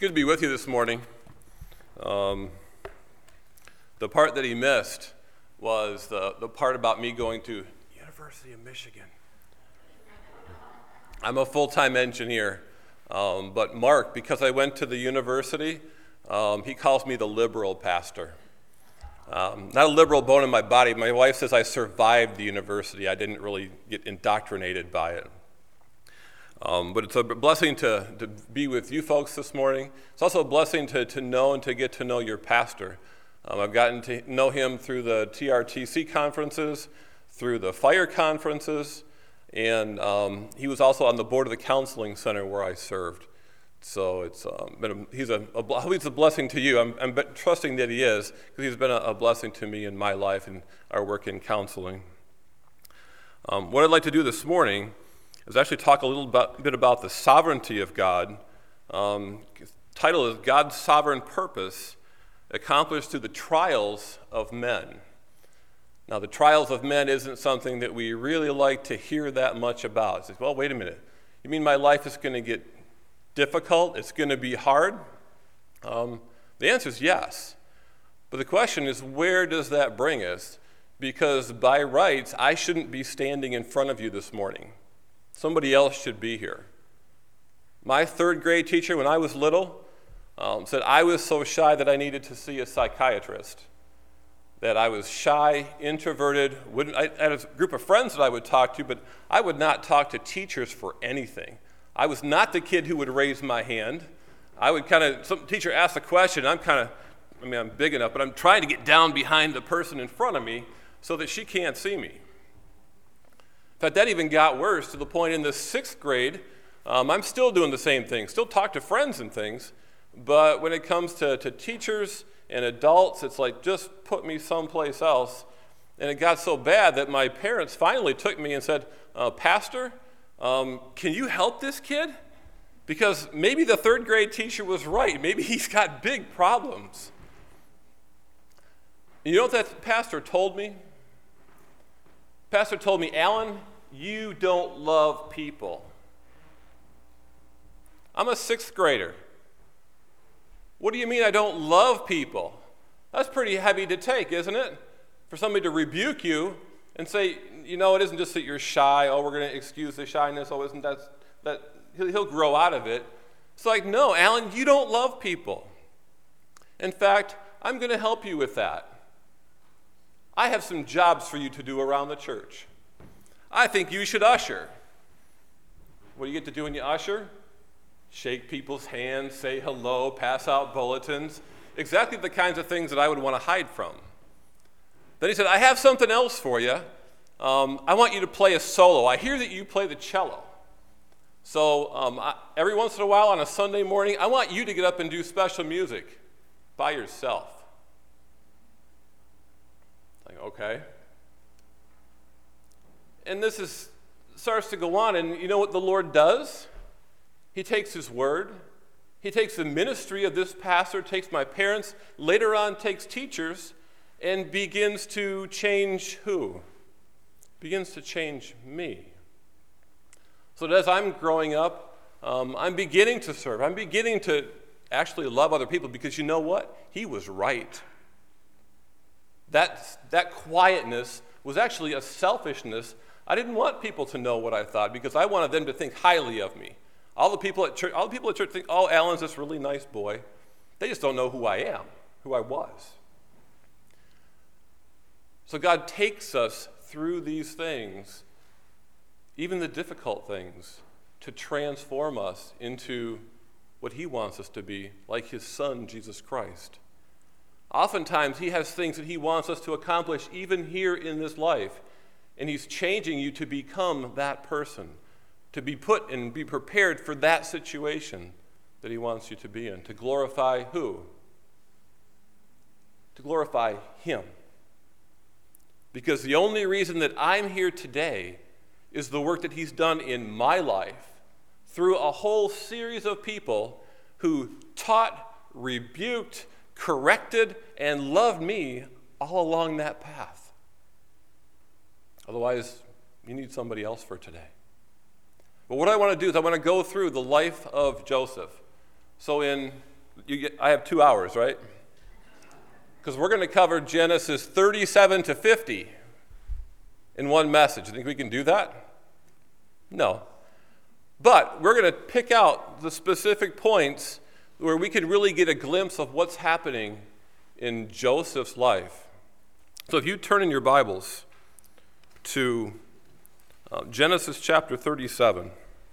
good to be with you this morning. The part that he missed was the part about me going to University of Michigan. I'm a full-time engineer, but Mark, because I went to the university, he calls me the liberal pastor. Not a liberal bone in my body. My wife says I survived the university. I didn't really get indoctrinated by it. But it's a blessing to be with you folks this morning. It's also a blessing to know and to get to know your pastor. I've gotten to know him through the TRTC conferences, through the fire conferences, and he was also on the board of the counseling center where I served. So it's he's a blessing to you. I'm trusting that he is, because he's been a blessing to me in my life and our work in counseling. What I'd like to do this morning is actually talk a little bit about the sovereignty of God. The title is God's Sovereign Purpose Accomplished Through the Trials of Men. Now, the trials of men isn't something that we really like to hear that much about. It's like, well, wait a minute. You mean my life is going to get difficult? It's going to be hard? The answer is yes. But the question is, where does that bring us? Because by rights, I shouldn't be standing in front of you this morning. Somebody else should be here. My third grade teacher, when I was little, said I was so shy that I needed to see a psychiatrist. That I was shy, introverted. I had a group of friends that I would talk to, but I would not talk to teachers for anything. I was not the kid who would raise my hand. I would some teacher asked a question, I'm big enough, but I'm trying to get down behind the person in front of me so that she can't see me. In fact, that even got worse to the point in the 6th grade, I'm still doing the same thing, still talk to friends and things, but when it comes to teachers and adults, it's like, just put me someplace else. And it got so bad that my parents finally took me and said, Pastor, can you help this kid? Because maybe the 3rd grade teacher was right. Maybe he's got big problems. You know what that pastor told me? Pastor told me, Alan, you don't love people. I'm a 6th grader. What do you mean I don't love people? That's pretty heavy to take, isn't it? For somebody to rebuke you and say, it isn't just that you're shy. Oh, we're going to excuse the shyness. Oh, isn't that he'll grow out of it. It's like, no, Alan, you don't love people. In fact, I'm going to help you with that. I have some jobs for you to do around the church. I think you should usher. What do you get to do when you usher? Shake people's hands, say hello, pass out bulletins. Exactly the kinds of things that I would want to hide from. Then he said, I have something else for you. I want you to play a solo. I hear that you play the cello. So every once in a while on a Sunday morning, I want you to get up and do special music by yourself. Like, okay. And this starts to go on, and you know what the Lord does? He takes his word, he takes the ministry of this pastor, takes my parents, later on takes teachers, and begins to change who? Begins to change me. So that as I'm growing up, I'm beginning to serve. I'm beginning to actually love other people, because you know what? He was right. That quietness was actually a selfishness. I didn't want people to know what I thought, because I wanted them to think highly of me. All the people at church think, oh, Alan's this really nice boy. They just don't know who I am, who I was. So God takes us through these things, even the difficult things, to transform us into what he wants us to be, like his son, Jesus Christ. Oftentimes, he has things that he wants us to accomplish even here in this life, and he's changing you to become that person, to be put and be prepared for that situation that he wants you to be in, to glorify who? To glorify him. Because the only reason that I'm here today is the work that he's done in my life through a whole series of people who taught, rebuked, corrected, and loved me all along that path. Otherwise, you need somebody else for today. But what I want to do is I want to go through the life of Joseph. So in I have 2 hours, right? Because we're going to cover Genesis 37 to 50 in one message. You think we can do that? No. But we're going to pick out the specific points where we can really get a glimpse of what's happening in Joseph's life. So if you turn in your Bibles to Genesis chapter 37.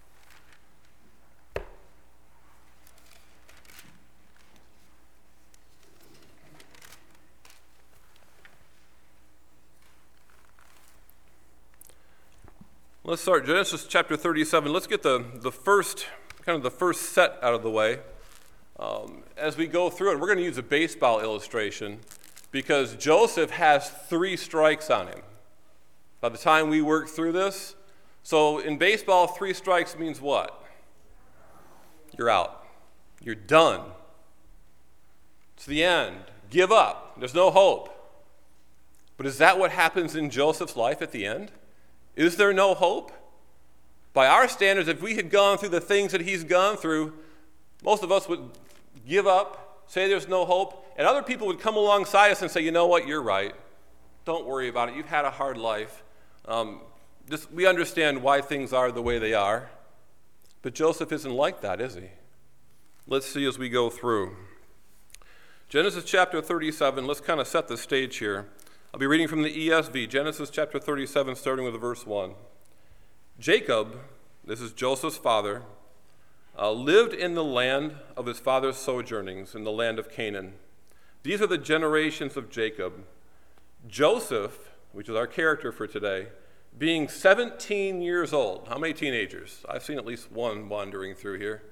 Let's start Genesis chapter 37. Let's get the first set out of the way. As we go through it, we're going to use a baseball illustration because Joseph has 3 strikes on him by the time we work through this. So in baseball, 3 strikes means what? You're out. You're done. It's the end. Give up. There's no hope. But is that what happens in Joseph's life at the end? Is there no hope? By our standards, if we had gone through the things that he's gone through, most of us would give up, say there's no hope, and other people would come alongside us and say, you know what, you're right. Don't worry about it. You've had a hard life. We understand why things are the way they are. But Joseph isn't like that, is he? Let's see as we go through. Genesis chapter 37, let's kind of set the stage here. I'll be reading from the ESV, Genesis chapter 37, starting with verse 1. Jacob, this is Joseph's father, lived in the land of his father's sojournings, in the land of Canaan. These are the generations of Jacob. Joseph, which is our character for today, being 17 years old. How many teenagers? I've seen at least one wandering through here.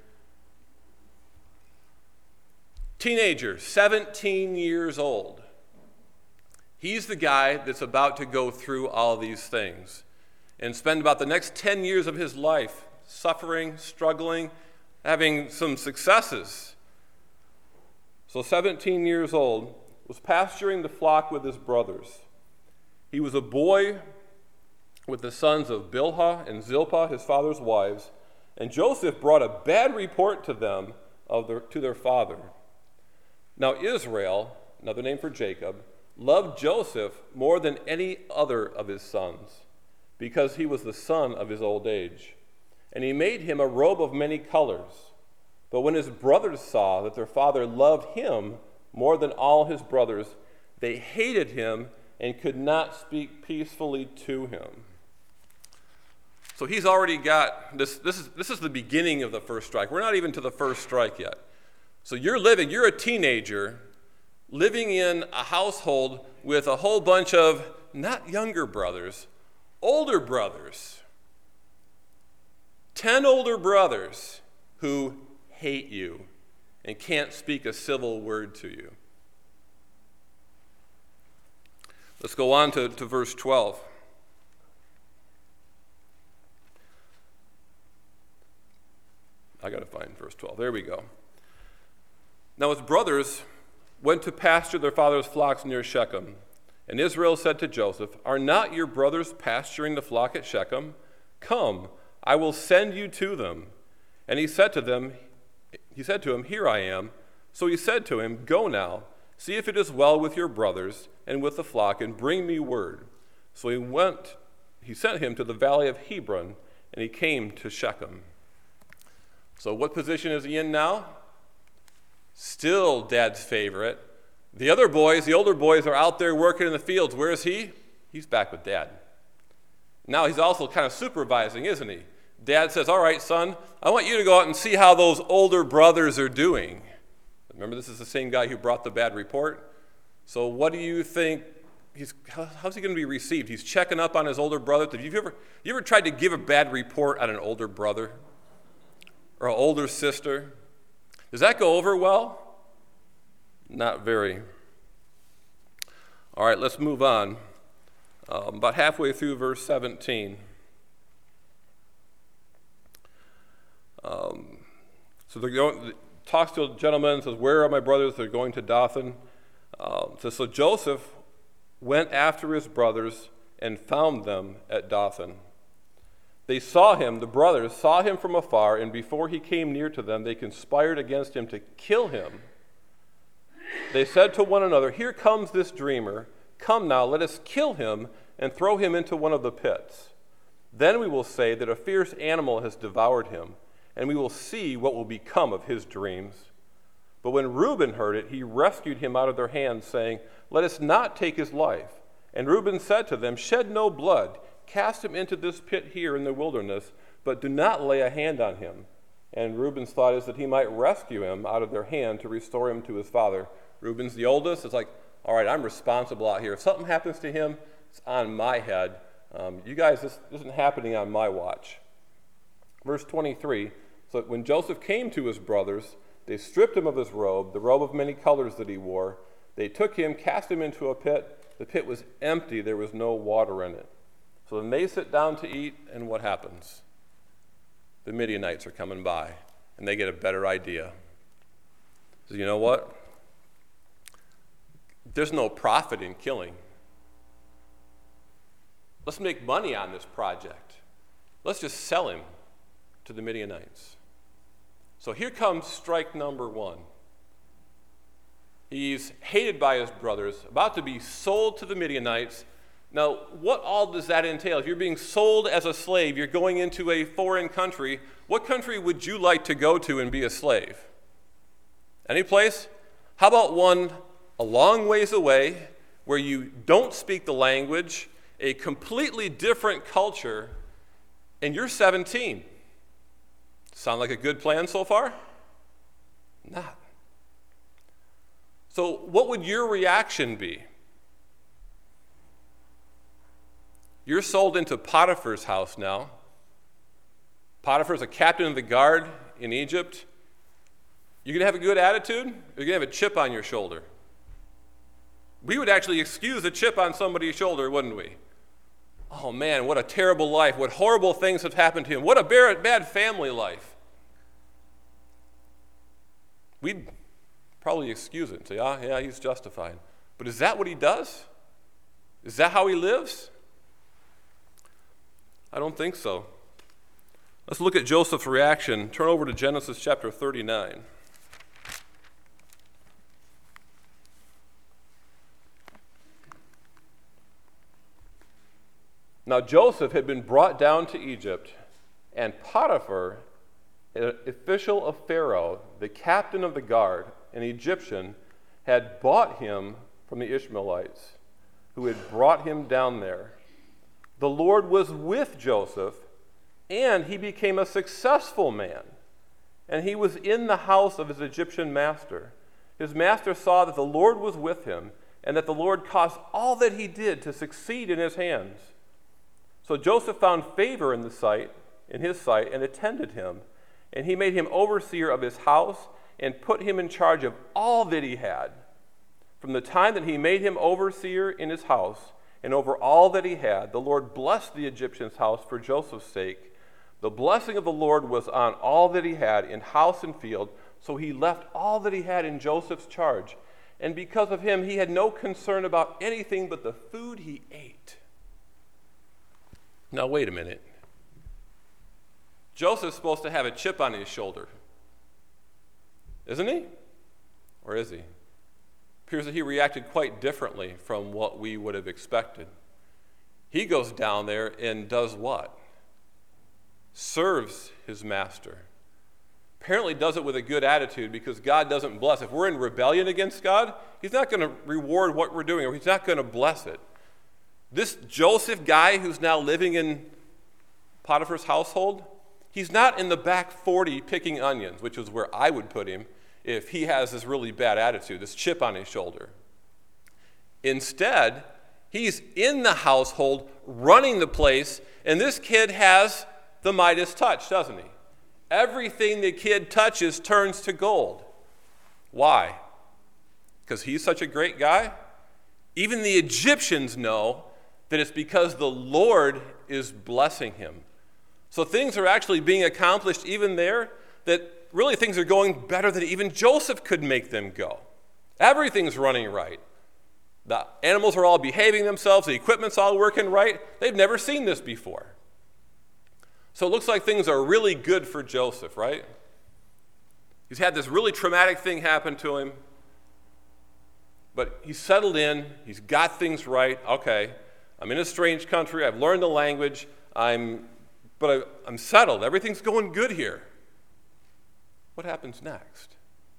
Teenager, 17 years old. He's the guy that's about to go through all these things and spend about the next 10 years of his life suffering, struggling, having some successes. So 17 years old, was pasturing the flock with his brothers. He was a boy with the sons of Bilhah and Zilpah, his father's wives, and Joseph brought a bad report to them to their father. Now Israel, another name for Jacob, loved Joseph more than any other of his sons, because he was the son of his old age. And he made him a robe of many colors. But when his brothers saw that their father loved him more than all his brothers, they hated him and could not speak peacefully to him. So he's already got this. This is the beginning of the first strike. We're not even to the first strike yet. So you're a teenager, living in a household with a whole bunch of not younger brothers, older brothers. 10 older brothers who hate you and can't speak a civil word to you. Let's go on to verse 12. I got to find verse 12. There we go. Now his brothers went to pasture their father's flocks near Shechem. And Israel said to Joseph, "Are not your brothers pasturing the flock at Shechem? Come, I will send you to them." And he said to him, "Here I am." So he said to him, "Go now, see if it is well with your brothers and with the flock, and bring me word." So he sent him to the valley of Hebron, and he came to Shechem. So what position is he in now? Still dad's favorite. The other boys, the older boys, are out there working in the fields. Where is he? He's back with dad. Now he's also kind of supervising, isn't he? Dad says, "All right, son, I want you to go out and see how those older brothers are doing." Remember, this is the same guy who brought the bad report. So what do you think? How's he going to be received? He's checking up on his older brother. Have you ever tried to give a bad report on an older brother or an older sister? Does that go over well? Not very. All right, let's move on. About halfway through verse 17. So they're going, talks to a gentleman, says, "Where are my brothers?" They're going to Dothan. So Joseph went after his brothers and found them at Dothan. They saw him, the brothers saw him from afar, and before he came near to them, they conspired against him to kill him. They said to one another, "Here comes this dreamer. Come now, let us kill him and throw him into one of the pits. Then we will say that a fierce animal has devoured him, and we will see what will become of his dreams." But when Reuben heard it, he rescued him out of their hands, saying, "Let us not take his life." And Reuben said to them, "Shed no blood. Cast him into this pit here in the wilderness, but do not lay a hand on him." And Reuben's thought is that he might rescue him out of their hand to restore him to his father. Reuben's the oldest. It's like, all right, I'm responsible out here. If something happens to him, it's on my head. You guys, this isn't happening on my watch. Verse 23, so when Joseph came to his brothers, they stripped him of his robe, the robe of many colors that he wore. They took him, cast him into a pit. The pit was empty. There was no water in it. So then they sit down to eat, and what happens? The Midianites are coming by, and they get a better idea. So you know what? There's no profit in killing. Let's make money on this project. Let's just sell him to the Midianites. So here comes strike number one. He's hated by his brothers, about to be sold to the Midianites. Now, what all does that entail? If you're being sold as a slave, you're going into a foreign country. What country would you like to go to and be a slave? Any place? How about one a long ways away where you don't speak the language, a completely different culture, and you're 17? Sound like a good plan so far? Not. So what would your reaction be? You're sold into Potiphar's house now. Potiphar's a captain of the guard in Egypt. You're going to have a good attitude, or you're going to have a chip on your shoulder? We would actually excuse a chip on somebody's shoulder, wouldn't we? Oh man, what a terrible life. What horrible things have happened to him. What a bad family life. We'd probably excuse it and say, yeah, he's justified. But is that what he does? Is that how he lives? I don't think so. Let's look at Joseph's reaction. Turn over to Genesis chapter 39. Now Joseph had been brought down to Egypt, and Potiphar, an official of Pharaoh, the captain of the guard, an Egyptian, had bought him from the Ishmaelites, who had brought him down there. The Lord was with Joseph, and he became a successful man, and he was in the house of his Egyptian master. His master saw that the Lord was with him, and that the Lord caused all that he did to succeed in his hands. So Joseph found favor in his sight, and attended him, and he made him overseer of his house, and put him in charge of all that he had. From the time that he made him overseer in his house, and over all that he had, the Lord blessed the Egyptian's house for Joseph's sake. The blessing of the Lord was on all that he had in house and field, so he left all that he had in Joseph's charge. And because of him, he had no concern about anything but the food he ate. Now, wait a minute. Joseph's supposed to have a chip on his shoulder, isn't he? Or is he? It appears that he reacted quite differently from what we would have expected. He goes down there and does what? Serves his master. Apparently does it with a good attitude, because God doesn't bless. If we're in rebellion against God, he's not going to reward what we're doing, or he's not going to bless it. This Joseph guy who's now living in Potiphar's household, he's not in the back 40 picking onions, which is where I would put him if he has this really bad attitude, this chip on his shoulder. Instead, he's in the household, running the place, and this kid has the Midas touch, doesn't he? Everything the kid touches turns to gold. Why? Because he's such a great guy? Even the Egyptians know that it's because the Lord is blessing him. So things are actually being accomplished even there, that really things are going better than even Joseph could make them go. Everything's running right. The animals are all behaving themselves. The equipment's all working right. They've never seen this before. So it looks like things are really good for Joseph, right? He's had this really traumatic thing happen to him, but he's settled in, he's got things right. Okay, I'm in a strange country, I've learned the language, I'm settled, everything's going good here. What happens next?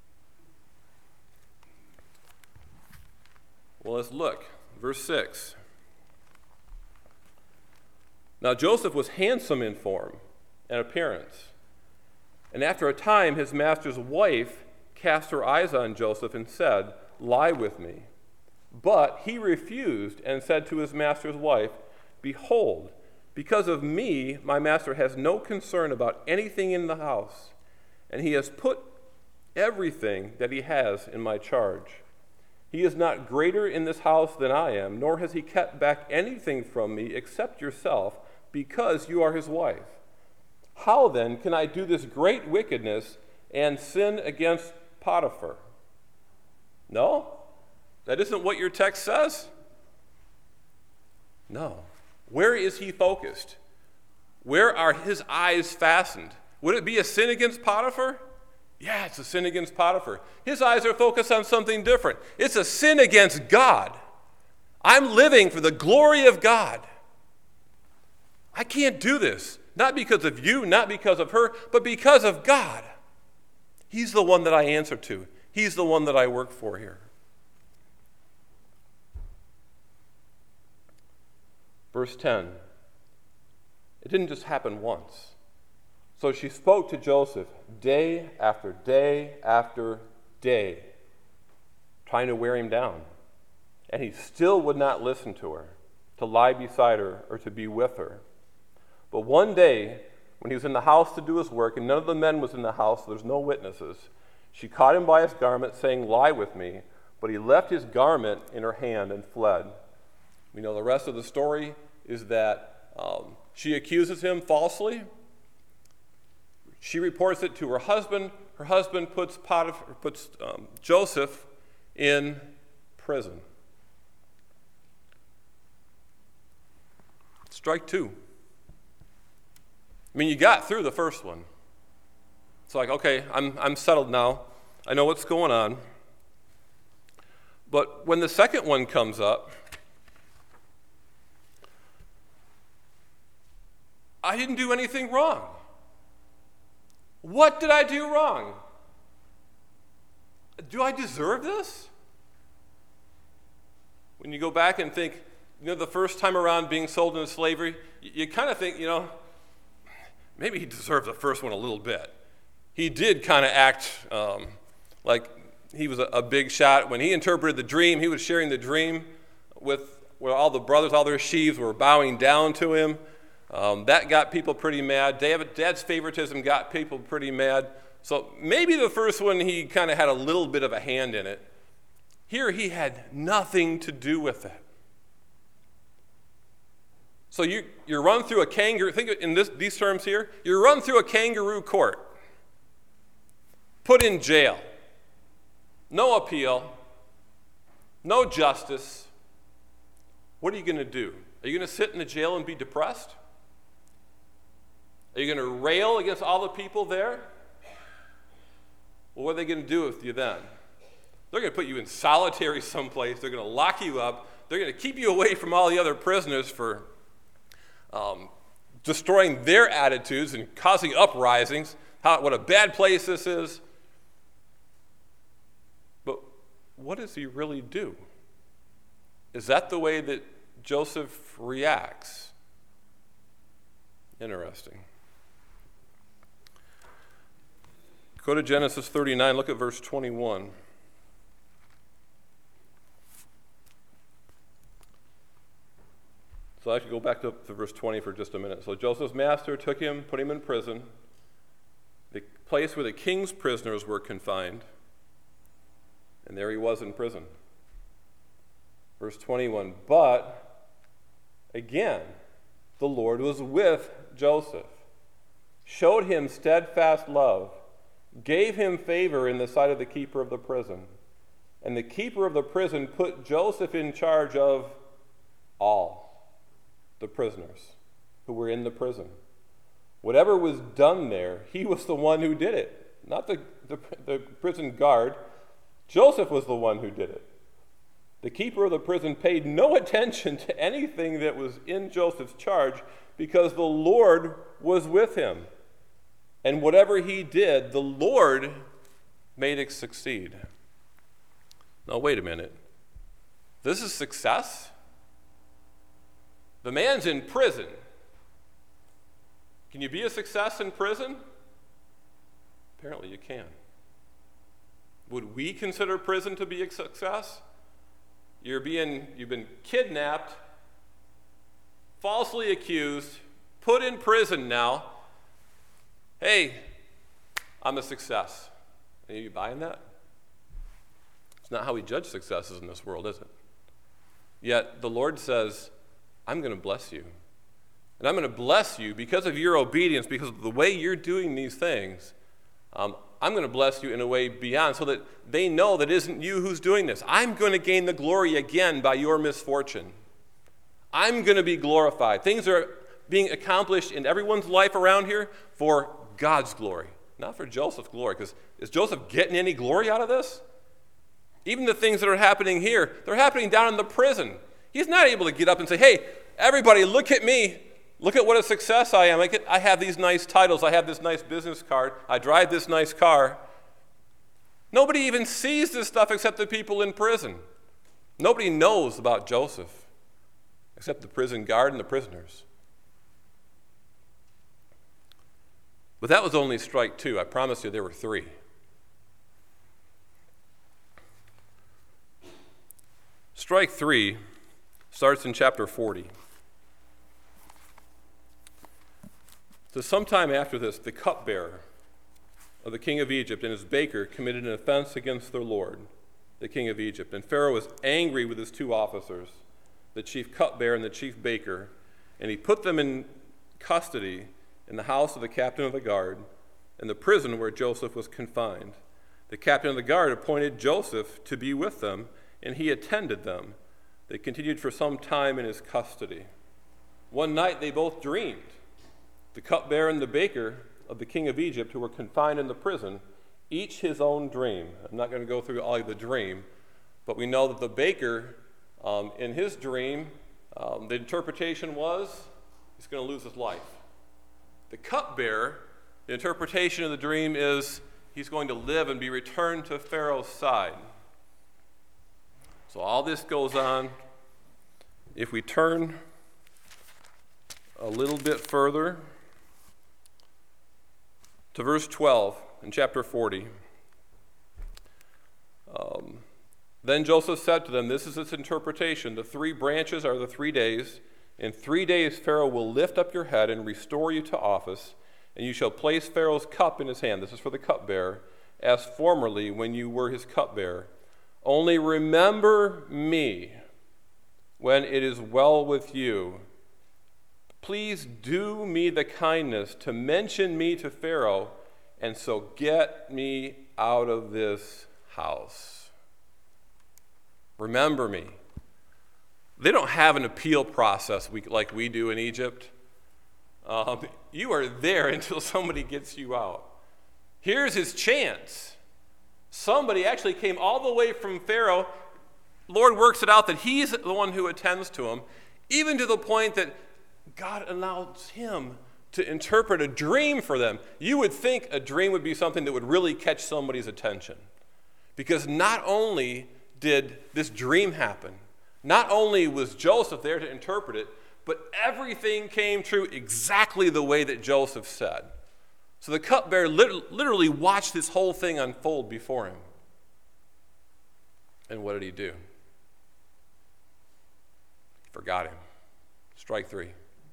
Well, let's look. Verse 6. Now Joseph was handsome in form and appearance. And after a time, his master's wife cast her eyes on Joseph and said, "Lie with me." But he refused and said to his master's wife, "Behold, because of me, my master has no concern about anything in the house, and he has put everything that he has in my charge. He is not greater in this house than I am, nor has he kept back anything from me except yourself, because you are his wife. How then can I do this great wickedness and sin against Potiphar?" No? That isn't what your text says? No. Where is he focused? Where are his eyes fastened? Would it be a sin against Potiphar? Yeah, it's a sin against Potiphar. His eyes are focused on something different. It's a sin against God. I'm living for the glory of God. I can't do this, not because of you, not because of her, but because of God. He's the one that I answer to. He's the one that I work for here. Verse 10. It didn't just happen once. So she spoke to Joseph day after day after day, trying to wear him down. And he still would not listen to her, to lie beside her or to be with her. But one day, when he was in the house to do his work, and none of the men was in the house, so there's no witnesses, she caught him by his garment, saying, "Lie with me." But he left his garment in her hand and fled. We know the rest of the story is that she accuses him falsely. She reports it to her husband. Her husband puts Joseph in prison. Strike two. I mean, you got through the first one. It's like, okay, I'm settled now. I know what's going on. But when the second one comes up, I didn't do anything wrong. What did I do wrong? Do I deserve this? When you go back and think, the first time around being sold into slavery, you kind of think, maybe he deserved the first one a little bit. He did kind of act like he was a big shot. When he interpreted the dream, he was sharing the dream with all the brothers, all their sheaves were bowing down to him. That got people pretty mad. Dad's favoritism got people pretty mad. So maybe the first one he kind of had a little bit of a hand in it. Here he had nothing to do with it. So you're run through a kangaroo, think in these terms here, you're run through a kangaroo court, put in jail, no appeal, no justice. What are you going to do? Are you going to sit in the jail and be depressed? Are you going to rail against all the people there? Well, what are they going to do with you then? They're going to put you in solitary someplace. They're going to lock you up. They're going to keep you away from all the other prisoners for destroying their attitudes and causing uprisings, what a bad place this is. But what does he really do? Is that the way that Joseph reacts? Interesting. Go to Genesis 39, look at verse 21. So I should go back to verse 20 for just a minute. So Joseph's master took him, put him in prison, the place where the king's prisoners were confined, and there he was in prison. Verse 21, but again, the Lord was with Joseph, showed him steadfast love, gave him favor in the sight of the keeper of the prison. And the keeper of the prison put Joseph in charge of all the prisoners who were in the prison. Whatever was done there, he was the one who did it, not the prison guard. Joseph was the one who did it. The keeper of the prison paid no attention to anything that was in Joseph's charge because the Lord was with him. And whatever he did, the Lord made it succeed. Now, wait a minute. This is success? The man's in prison. Can you be a success in prison? Apparently you can. Would we consider prison to be a success? You've been kidnapped, falsely accused, put in prison now. Hey, I'm a success. Are you buying that? It's not how we judge successes in this world, is it? Yet the Lord says, I'm going to bless you. And I'm going to bless you because of your obedience, because of the way you're doing these things. I'm going to bless you in a way beyond so that they know that it isn't you who's doing this. I'm going to gain the glory again by your misfortune. I'm going to be glorified. Things are being accomplished in everyone's life around here for God's glory, not for Joseph's glory. Because is Joseph getting any glory out of this? Even the things that are happening here, they're happening down in the prison. He's not able to get up and say, hey, everybody, look at me. Look at what a success I am. I have these nice titles. I have this nice business card. I drive this nice car. Nobody even sees this stuff except the people in prison. Nobody knows about Joseph except the prison guard and the prisoners. But that was only strike two. I promise you there were three. Strike three starts in chapter 40. So sometime after this, the cupbearer of the king of Egypt and his baker committed an offense against their lord, the king of Egypt. And Pharaoh was angry with his two officers, the chief cupbearer and the chief baker, and he put them in custody in the house of the captain of the guard and the prison where Joseph was confined. The captain of the guard appointed Joseph to be with them, and he attended them. They continued for some time in his custody. One night they both dreamed. The cupbearer and the baker of the king of Egypt, who were confined in the prison, each his own dream. I'm not going to go through all of the dream, but we know that the baker, in his dream, the interpretation was he's going to lose his life. The cupbearer, the interpretation of the dream is he's going to live and be returned to Pharaoh's side. So all this goes on. If we turn a little bit further to verse 12 in chapter 40. Then Joseph said to them, this is its interpretation. The 3 branches are the 3 days. In 3 days Pharaoh will lift up your head and restore you to office, and you shall place Pharaoh's cup in his hand. This is for the cupbearer, as formerly when you were his cupbearer. Only remember me when it is well with you. Please do me the kindness to mention me to Pharaoh, and so get me out of this house. Remember me. They don't have an appeal process like we do in Egypt. You are there until somebody gets you out. Here's his chance. Somebody actually came all the way from Pharaoh. Lord works it out that he's the one who attends to him, even to the point that God allows him to interpret a dream for them. You would think a dream would be something that would really catch somebody's attention. Because not only did this dream happen, not only was Joseph there to interpret it, but everything came true exactly the way that Joseph said. So the cupbearer literally watched this whole thing unfold before him. And what did he do? He forgot him. Strike 3.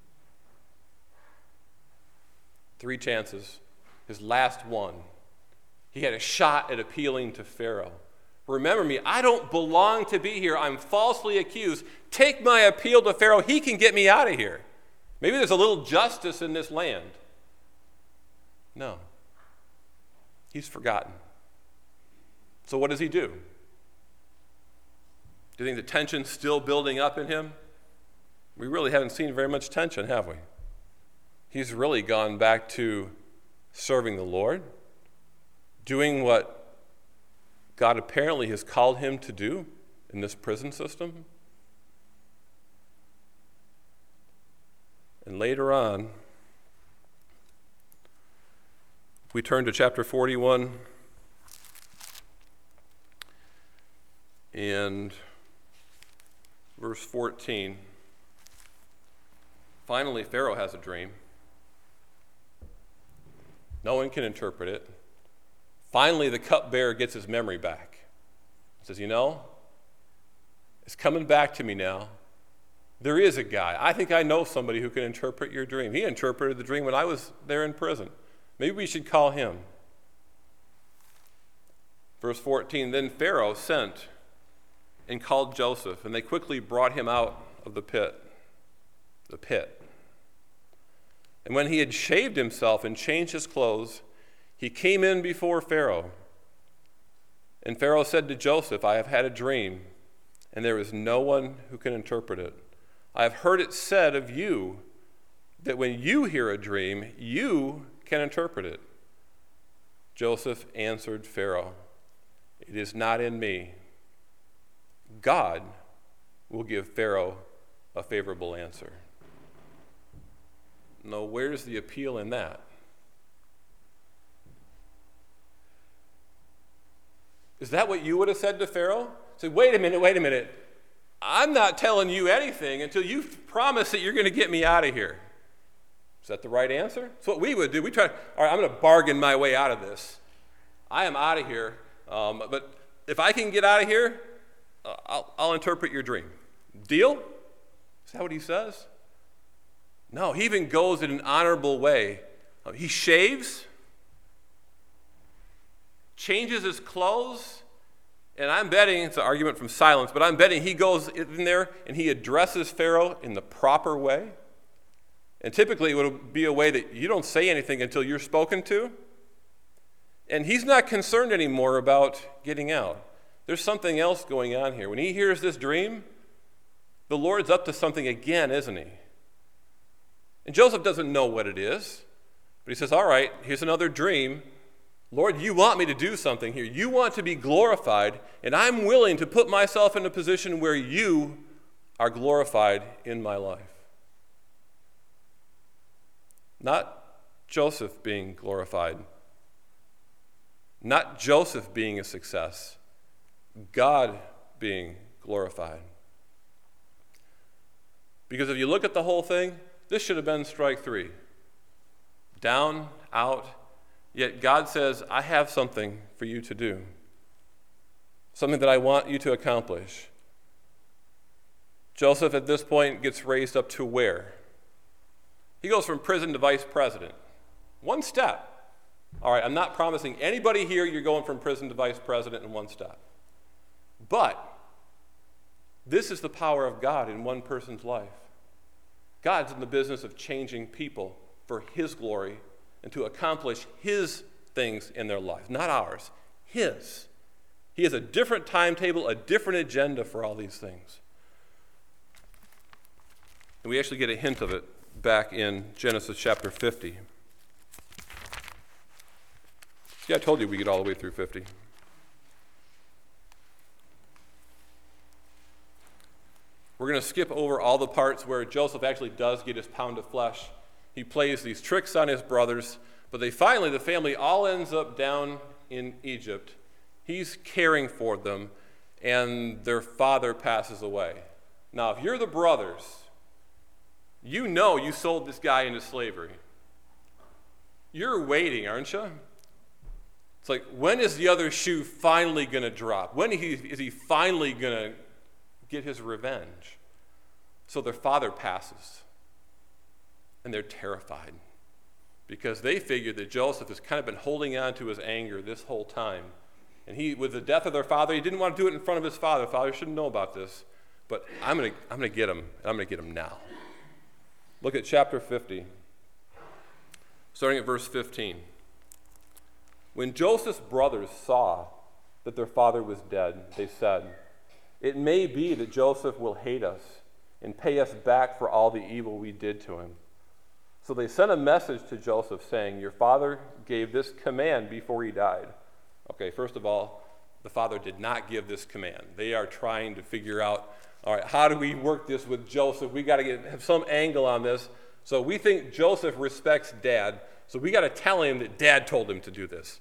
3 chances. His last one. He had a shot at appealing to Pharaoh. Remember me, I don't belong to be here. I'm falsely accused. Take my appeal to Pharaoh. He can get me out of here. Maybe there's a little justice in this land. No. He's forgotten. So what does he do? Do you think the tension's still building up in him? We really haven't seen very much tension, have we? he's really gone back to serving the Lord, doing what God apparently has called him to do in this prison system. And later on, we turn to chapter 41 and verse 14. Finally, Pharaoh has a dream. No one can interpret it. Finally, the cupbearer gets his memory back. He says, it's coming back to me now. There is a guy. I think I know somebody who can interpret your dream. He interpreted the dream when I was there in prison. Maybe we should call him. Verse 14, then Pharaoh sent and called Joseph, and they quickly brought him out of the pit. And when he had shaved himself and changed his clothes, he came in before Pharaoh. And Pharaoh said to Joseph, I have had a dream, and there is no one who can interpret it. I have heard it said of you that when you hear a dream, you can interpret it. Joseph answered Pharaoh, it is not in me. God will give Pharaoh a favorable answer. No, where's the appeal in that? Is that what you would have said to Pharaoh? Say, wait a minute. I'm not telling you anything until you promise that you're going to get me out of here. Is that the right answer? That's what we would do. All right, I'm going to bargain my way out of this. I am out of here, but if I can get out of here, I'll interpret your dream. Deal? Is that what he says? No, he even goes in an honorable way. He shaves, changes his clothes, and I'm betting, it's an argument from silence, but I'm betting he goes in there and he addresses Pharaoh in the proper way. And typically it would be a way that you don't say anything until you're spoken to. And he's not concerned anymore about getting out. There's something else going on here. When he hears this dream, the Lord's up to something again, isn't he? And Joseph doesn't know what it is, but he says, all right, here's another dream. Lord, you want me to do something here. You want to be glorified, and I'm willing to put myself in a position where you are glorified in my life. Not Joseph being glorified. Not Joseph being a success. God being glorified. Because if you look at the whole thing, this should have been strike three. Down, out. Yet God says, I have something for you to do. Something that I want you to accomplish. Joseph at this point gets raised up to where? He goes from prison to vice president. One step. All right, I'm not promising anybody here you're going from prison to vice president in one step. But this is the power of God in one person's life. God's in the business of changing people for his glory and to accomplish his things in their lives, not ours, his. He has a different timetable, a different agenda for all these things. And we actually get a hint of it back in Genesis chapter 50. Yeah, I told you we get all the way through 50. We're going to skip over all the parts where Joseph actually does get his pound of flesh. He plays these tricks on his brothers, but the family all ends up down in Egypt. He's caring for them, and their father passes away. Now, if you're the brothers, you know you sold this guy into slavery. You're waiting, aren't you? It's like, when is the other shoe finally going to drop? When is he finally going to get his revenge? So their father passes, and they're terrified because they figured that Joseph has kind of been holding on to his anger this whole time. And with the death of their father, he didn't want to do it in front of his father. Father shouldn't know about this, but I'm going to get him, and I'm going to get him now. Look at chapter 50, starting at verse 15. When Joseph's brothers saw that their father was dead, they said, "It may be that Joseph will hate us and pay us back for all the evil we did to him." So they sent a message to Joseph saying, your father gave this command before he died. Okay, first of all, the father did not give this command. They are trying to figure out, all right, how do we work this with Joseph? We got to have some angle on this. So we think Joseph respects Dad, so we got to tell him that Dad told him to do this.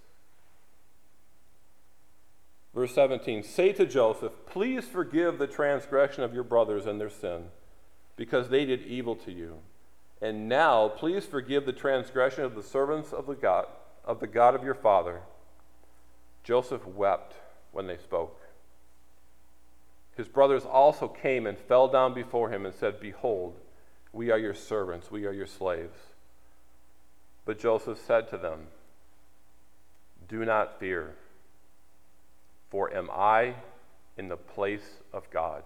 Verse 17, say to Joseph, please forgive the transgression of your brothers and their sin, because they did evil to you. And now please forgive the transgression of the servants of the God of your father. Joseph wept when they spoke. His brothers also came and fell down before him and said, behold, we are your servants, we are your slaves. But Joseph said to them, do not fear, for am I in the place of God?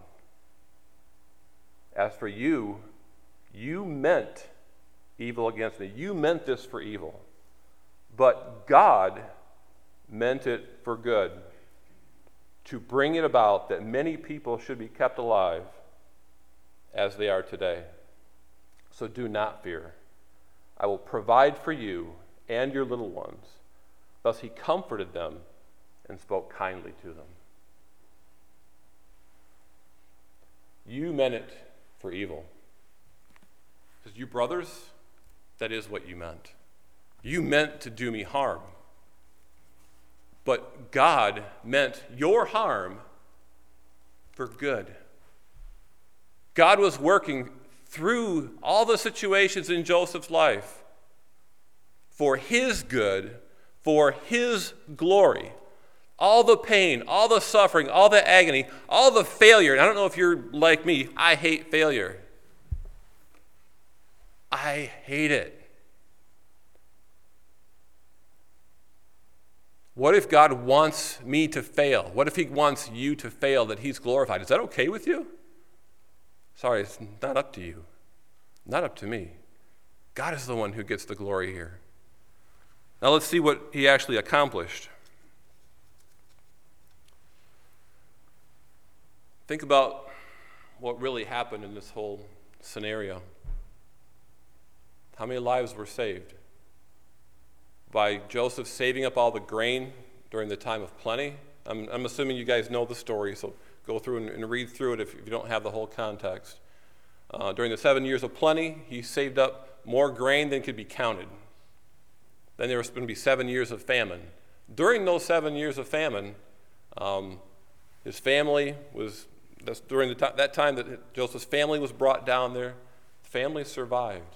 As for you, you meant evil against me. You meant this for evil. But God meant it for good, to bring it about that many people should be kept alive as they are today. So do not fear. I will provide for you and your little ones. Thus he comforted them and spoke kindly to them. You meant it for evil. Because you brothers, that is what you meant. You meant to do me harm. But God meant your harm for good. God was working through all the situations in Joseph's life for his good, for his glory. All the pain, all the suffering, all the agony, all the failure. And I don't know if you're like me, I hate failure. I hate it. What if God wants me to fail? What if he wants you to fail, that he's glorified? Is that okay with you? Sorry, it's not up to you. Not up to me. God is the one who gets the glory here. Now let's see what he actually accomplished. Think about what really happened in this whole scenario. How many lives were saved? By Joseph saving up all the grain during the time of plenty. I'm assuming you guys know the story, so go through and read through it if you don't have the whole context. During the 7 years of plenty, he saved up more grain than could be counted. Then there was going to be 7 years of famine. During those 7 years of famine, his family was, that's during that time that Joseph's family was brought down there. The family survived.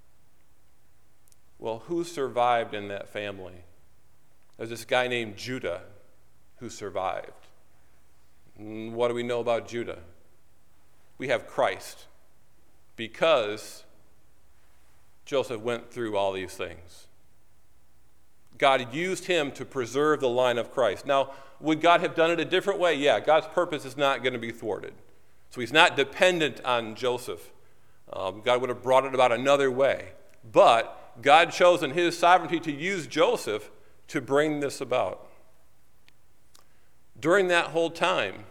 Well, who survived in that family? There's this guy named Judah who survived. What do we know about Judah? We have Christ, because Joseph went through all these things. God used him to preserve the line of Christ. Now, would God have done it a different way? Yeah, God's purpose is not going to be thwarted. So he's not dependent on Joseph. God would have brought it about another way. But God chose in his sovereignty to use Joseph to bring this about. During that whole time,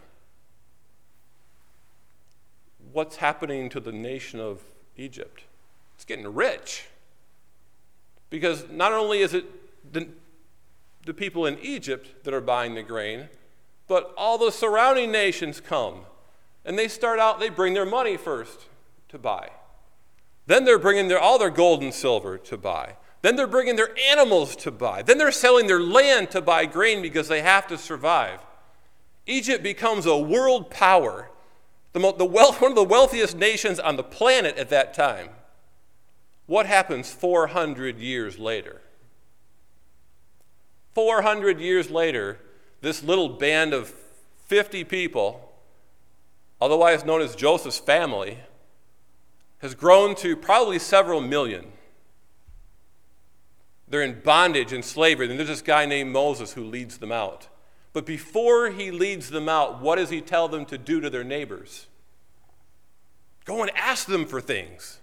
what's happening to the nation of Egypt? It's getting rich. Because not only is it the people in Egypt that are buying the grain, but all the surrounding nations come. And they bring their money first to buy. Then they're bringing all their gold and silver to buy. Then they're bringing their animals to buy. Then they're selling their land to buy grain because they have to survive. Egypt becomes a world power, one of the wealthiest nations on the planet at that time. What happens 400 years later? 400 years later, this little band of 50 people, otherwise known as Joseph's family, has grown to probably several million. They're in bondage and slavery, and there's this guy named Moses who leads them out. But before he leads them out, what does he tell them to do to their neighbors? Go and ask them for things.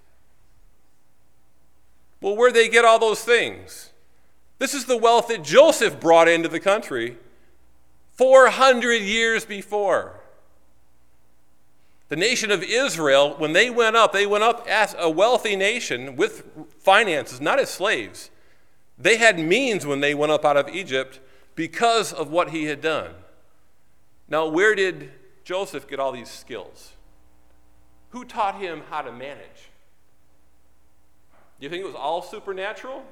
Well, where'd they get all those things? This is the wealth that Joseph brought into the country 400 years before. The nation of Israel, when they went up as a wealthy nation with finances, not as slaves. They had means when they went up out of Egypt because of what he had done. Now, where did Joseph get all these skills? Who taught him how to manage? Do you think it was all supernatural?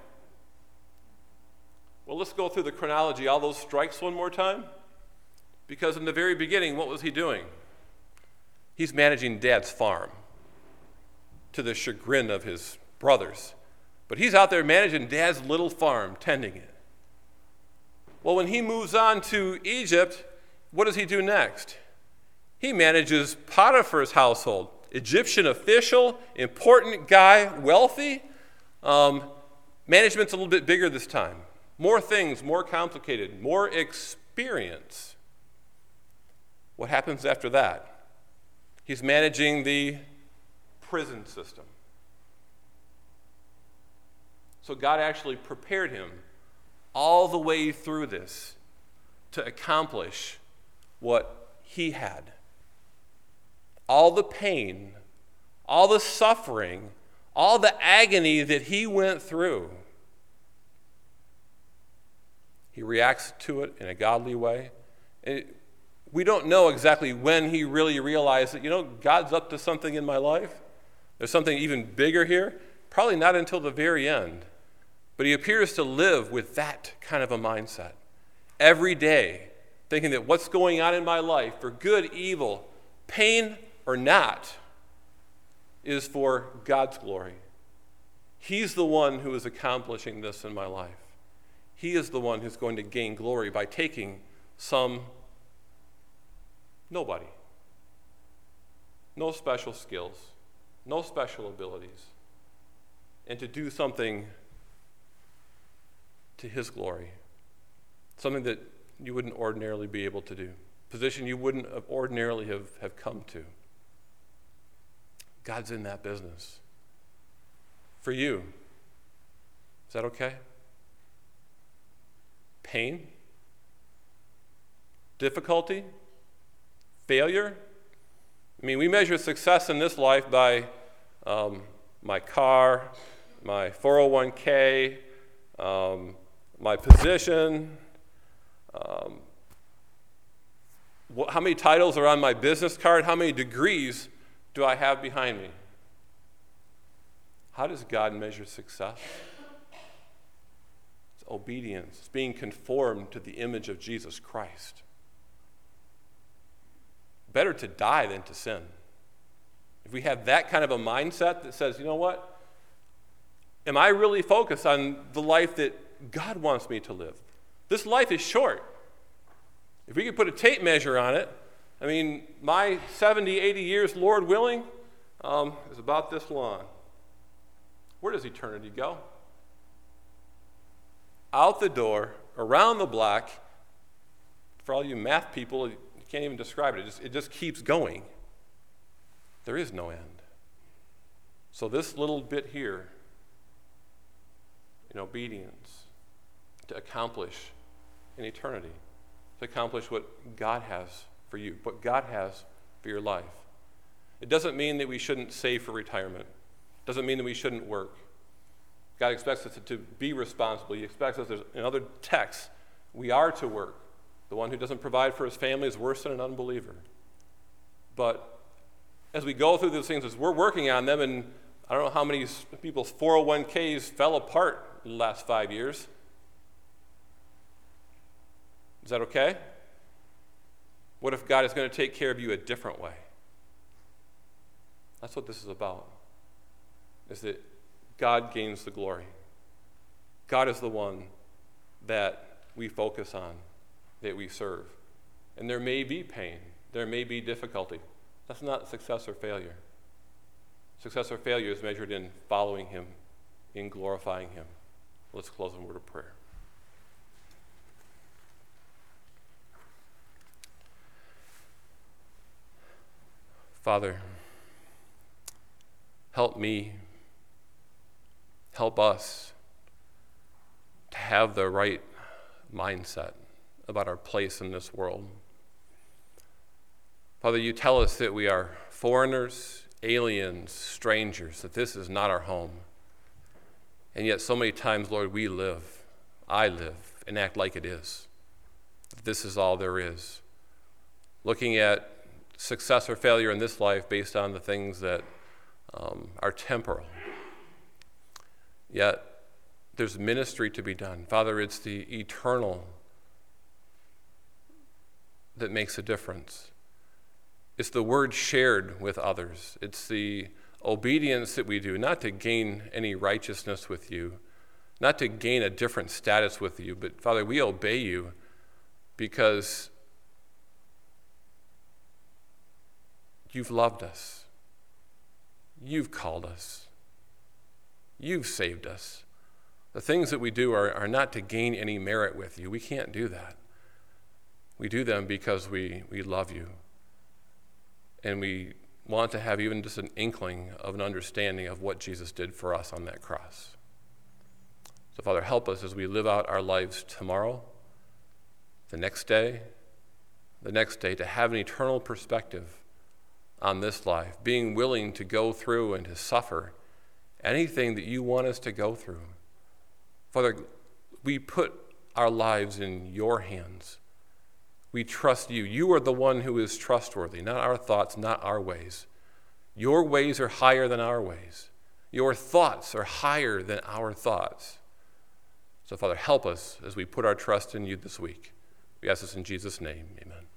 Well, let's go through the chronology, all those strikes one more time. Because in the very beginning, what was he doing? He's managing Dad's farm to the chagrin of his brothers. But he's out there managing Dad's little farm, tending it. Well, when he moves on to Egypt, what does he do next? He manages Potiphar's household. Egyptian official, important guy, wealthy. Management's a little bit bigger this time. More things, more complicated, more experience. What happens after that? He's managing the prison system. So God actually prepared him all the way through this to accomplish what he had. All the pain, all the suffering, all the agony that he went through. He reacts to it in a godly way. We don't know exactly when he really realized that, God's up to something in my life. There's something even bigger here. Probably not until the very end. But he appears to live with that kind of a mindset. Every day, thinking that what's going on in my life, for good, evil, pain or not, is for God's glory. He's the one who is accomplishing this in my life. He is the one who's going to gain glory by taking some nobody. No special skills, no special abilities, and to do something to his glory. Something that you wouldn't ordinarily be able to do. Position you wouldn't ordinarily have come to. God's in that business. For you. Is that okay? Pain? Difficulty? Failure? I mean, we measure success in this life by my car, my 401k, my position, how many titles are on my business card, how many degrees do I have behind me? How does God measure success? It's obedience. It's being conformed to the image of Jesus Christ. Better to die than to sin. If we have that kind of a mindset that says, you know what? Am I really focused on the life that God wants me to live? This life is short. If we could put a tape measure on it, I mean, my 70, 80 years, Lord willing, is about this long. Where does eternity go? Out the door, around the block. For all you math people, you can't even describe it. It just keeps going. There is no end. So this little bit here, in obedience, to accomplish in eternity, to accomplish what God has for you, what God has for your life. It doesn't mean that we shouldn't save for retirement. It doesn't mean that we shouldn't work. God expects us to be responsible. He expects us, in other texts, we are to work. The one who doesn't provide for his family is worse than an unbeliever. But as we go through these things, as we're working on them, and I don't know how many people's 401ks fell apart in the last 5 years. Is that okay? What if God is going to take care of you a different way? That's what this is about, is that God gains the glory. God is the one that we focus on, that we serve. And there may be pain, there may be difficulty. That's not success or failure. Success or failure is measured in following him, in glorifying him. Let's close in a word of prayer. Father, help me, help us to have the right mindset about our place in this world. Father, you tell us that we are foreigners, aliens, strangers, that this is not our home. And yet so many times, Lord, I live, and act like it is. This is all there is. Looking at success or failure in this life based on the things that are temporal. Yet there's ministry to be done. Father, it's the eternal that makes a difference. It's the word shared with others. It's the obedience that we do, not to gain any righteousness with you, not to gain a different status with you, but Father, we obey you because you've loved us. You've called us. You've saved us. The things that we do are not to gain any merit with you. We can't do that. We do them because we love you. And we want to have even just an inkling of an understanding of what Jesus did for us on that cross. So, Father, help us as we live out our lives tomorrow, the next day, to have an eternal perspective on this life, being willing to go through and to suffer anything that you want us to go through. Father, we put our lives in your hands. We trust you. You are the one who is trustworthy, not our thoughts, not our ways. Your ways are higher than our ways. Your thoughts are higher than our thoughts. So, Father, help us as we put our trust in you this week. We ask this in Jesus' name. Amen.